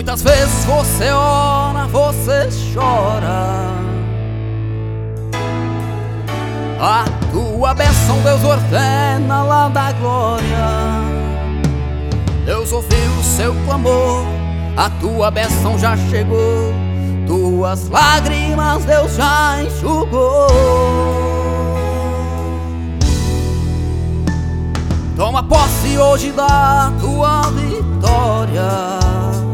Muitas vezes você ora, você chora. A tua bênção Deus ordena lá da glória. Deus ouviu o seu clamor, a tua bênção já chegou. Tuas lágrimas Deus já enxugou. Toma posse hoje da tua vitória.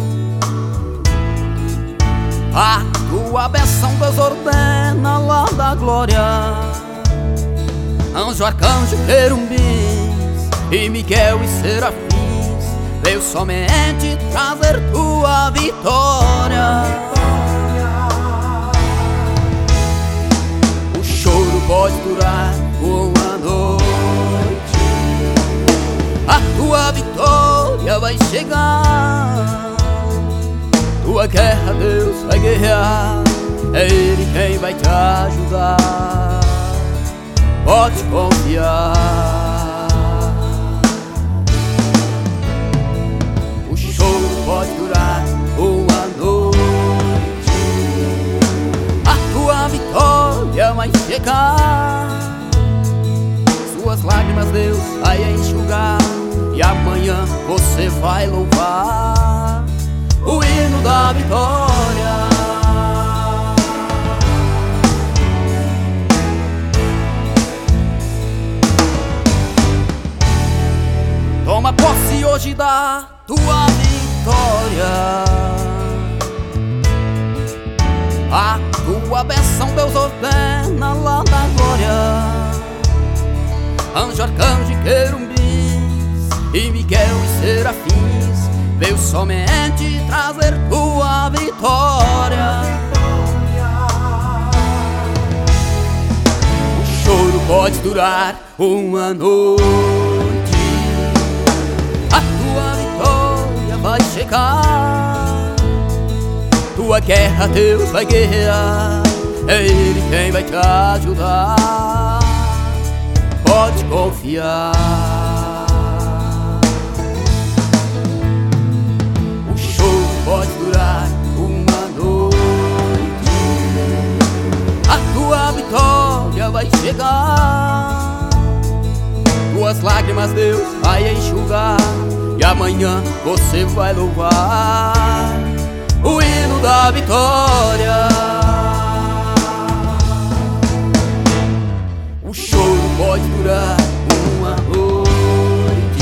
A tua bênção Deus ordena lá da glória. Anjo, arcanjo, querumbins e Miguel e serafins veio somente trazer tua vitória. O choro pode durar uma noite, a tua vitória vai chegar. Tua guerra Deus vai guerrear, é Ele quem vai te ajudar. Pode confiar. O choro pode durar uma noite, a tua vitória vai chegar. Suas lágrimas Deus vai enxugar, e amanhã você vai louvar o hino da vitória. Toma posse hoje da tua vitória. A tua bênção Deus ordena lá da glória. Anjo, arcanjo e querumbins e Miguel e serafins veio somente trazer tua vitória. O choro pode durar uma noite, a tua vitória vai chegar. Tua guerra Deus vai guerrear, é Ele quem vai te ajudar. Pode confiar. Pode durar uma noite, a tua vitória vai chegar. Tuas lágrimas Deus vai enxugar, e amanhã você vai louvar o hino da vitória. O choro pode durar uma noite,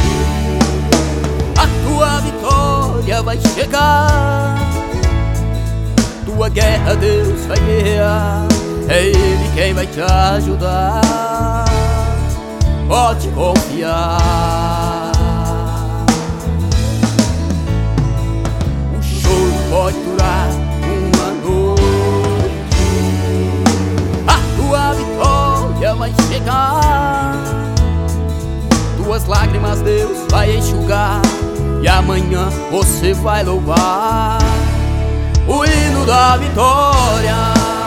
a tua vitória vai chegar. Tua guerra Deus vai guerrear, é Ele quem vai te ajudar. Pode confiar. O choro pode durar uma noite, a tua vitória vai chegar. Tuas lágrimas Deus vai enxugar, e amanhã você vai louvar o hino da vitória.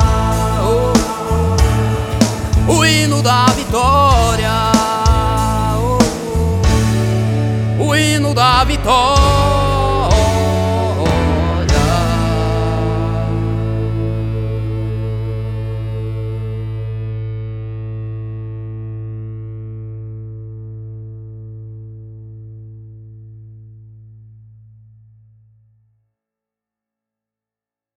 O hino da vitória. O hino da vitória.